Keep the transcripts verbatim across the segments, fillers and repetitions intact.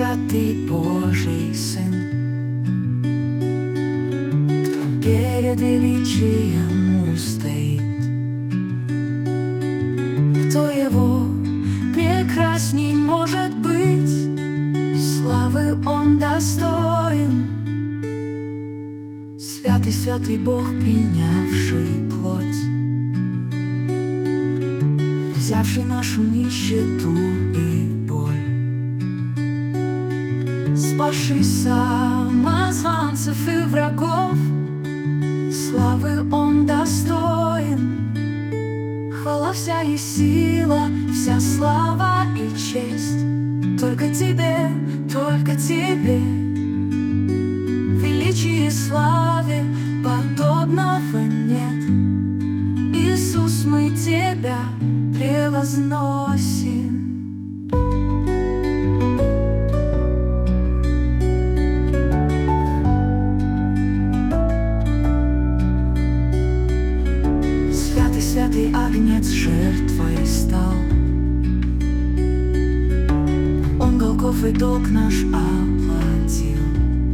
святый Божий Сын, кто перед величием устоит, кто его прекрасней может быть, славы он достоин. Святый, святый Бог, принявший плоть, взявший нашу нищету и боль, спасший самозванцев и врагов, славы он достоин. Хвала вся и сила, вся слава и честь только тебе, только тебе. Величии и славе подобного нет. Иисус, мы тебя превозносим. Святый, святый Агнец жертвой стал, он Голгофой долг наш оплатил,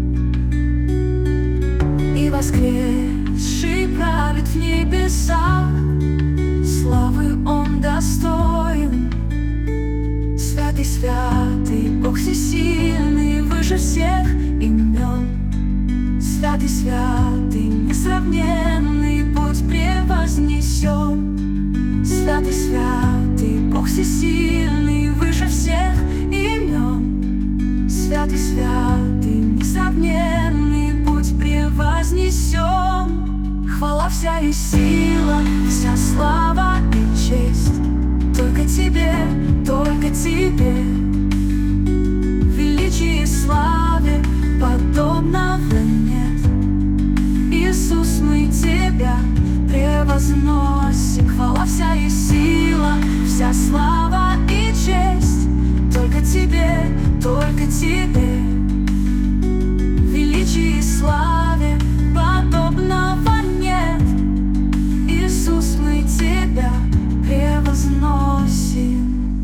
и воскресший правит в небесах, славы он достоин. Святый, святый Бог всесильный, выше всех имен. Святый, святый, несравненный, будь превознесен. Святый, святый Бог всесильный, выше всех имен. Святый, святый, несравненный, будь превознесен. Хвала вся и сила, вся слава и честь только тебе, только тебе. Величии и славе подобного нет. Иисус, мы тебя превозносим. Хвала вся и сила, вся слава и честь только тебе, только тебе. Величии и славе подобного нет. Иисус, мы тебя превозносим.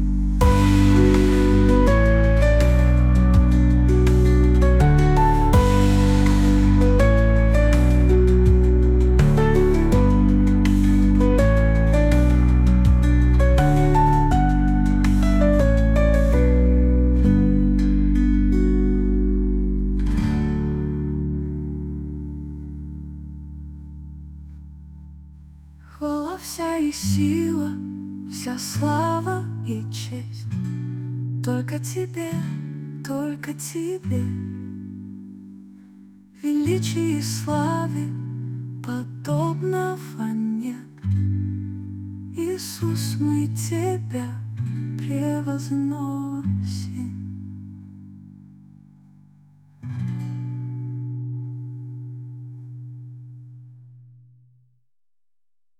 Хвала вся и сила, вся слава и честь только тебе, только тебе. Величии и славе подобного нет. Иисус, мы тебя превозносим.